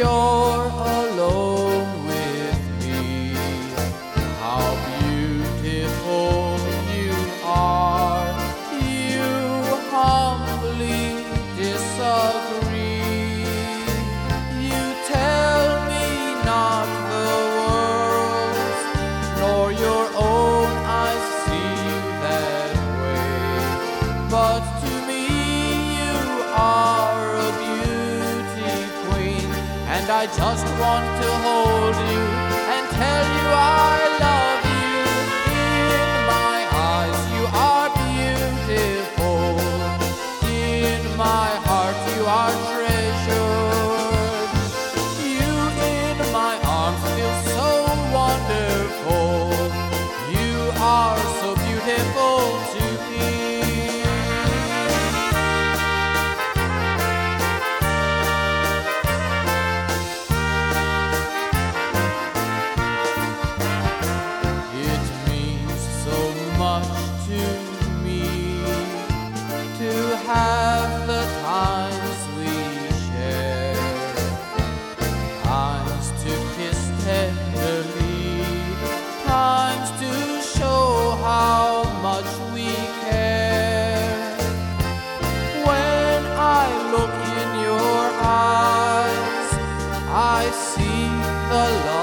you're alone with me. How beautiful you are. You humbly disagree. You tell me not the world's nor your own eyes see you that way, but to me you are a beauty queen, and I just want to hold you and tell you I love you. In my eyes you are beautiful. In my heart you are treasured. You in my arms feel so wonderful. You are so beautiful to me. It means so much to me to have the times we share, times to kiss tenderly, times to show how much we care. When I look in your eyes, I see the love